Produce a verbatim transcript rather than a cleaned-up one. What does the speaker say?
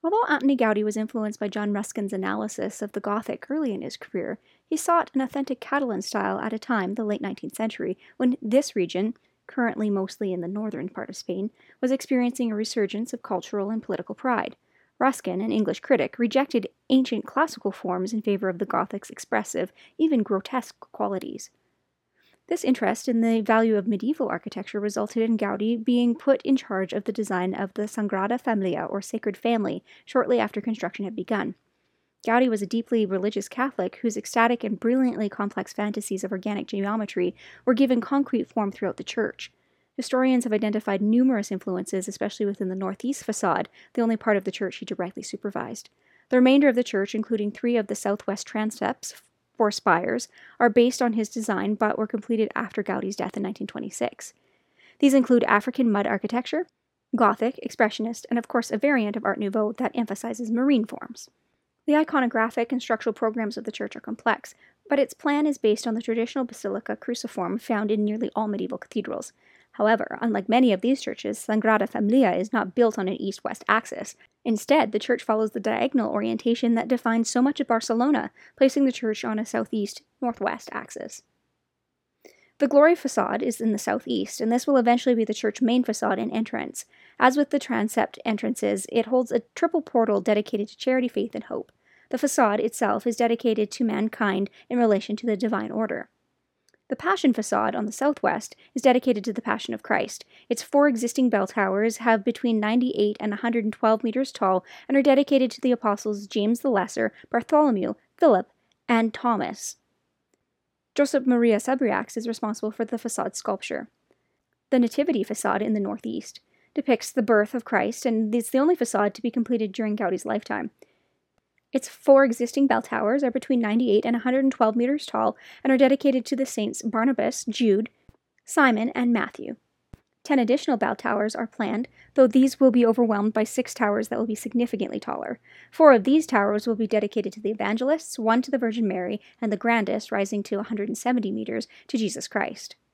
Although Antoni Gaudí was influenced by John Ruskin's analysis of the Gothic early in his career, he sought an authentic Catalan style at a time, the late nineteenth century, when this region, currently mostly in the northern part of Spain, was experiencing a resurgence of cultural and political pride. Ruskin, an English critic, rejected ancient classical forms in favor of the Gothic's expressive, even grotesque qualities. This interest in the value of medieval architecture resulted in Gaudí being put in charge of the design of the Sagrada Familia, or Sacred Family, shortly after construction had begun. Gaudí was a deeply religious Catholic whose ecstatic and brilliantly complex fantasies of organic geometry were given concrete form throughout the church. Historians have identified numerous influences, especially within the northeast facade, the only part of the church he directly supervised. The remainder of the church, including three of the southwest transepts, four spires, are based on his design but were completed after Gaudí's death in nineteen twenty-six. These include African mud architecture, Gothic, Expressionist, and of course a variant of Art Nouveau that emphasizes marine forms. The iconographic and structural programs of the church are complex, but its plan is based on the traditional basilica cruciform found in nearly all medieval cathedrals. However, unlike many of these churches, Sagrada Familia is not built on an east-west axis. Instead, the church follows the diagonal orientation that defines so much of Barcelona, placing the church on a southeast-northwest axis. The Glory facade is in the southeast, and this will eventually be the church's main facade and entrance. As with the transept entrances, it holds a triple portal dedicated to charity, faith, and hope. The facade itself is dedicated to mankind in relation to the divine order. The Passion facade on the southwest is dedicated to the Passion of Christ. Its four existing bell towers have between ninety-eight and one hundred twelve meters tall and are dedicated to the apostles James the Lesser, Bartholomew, Philip, and Thomas. Josep Maria Sabriax is responsible for the facade sculpture. The Nativity facade in the northeast depicts the birth of Christ, and is the only facade to be completed during Gaudí's lifetime. Its four existing bell towers are between ninety-eight and one hundred twelve meters tall and are dedicated to the saints Barnabas, Jude, Simon, and Matthew. Ten additional bell towers are planned, though these will be overwhelmed by six towers that will be significantly taller. Four of these towers will be dedicated to the evangelists, one to the Virgin Mary, and the grandest, rising to one hundred seventy meters, to Jesus Christ.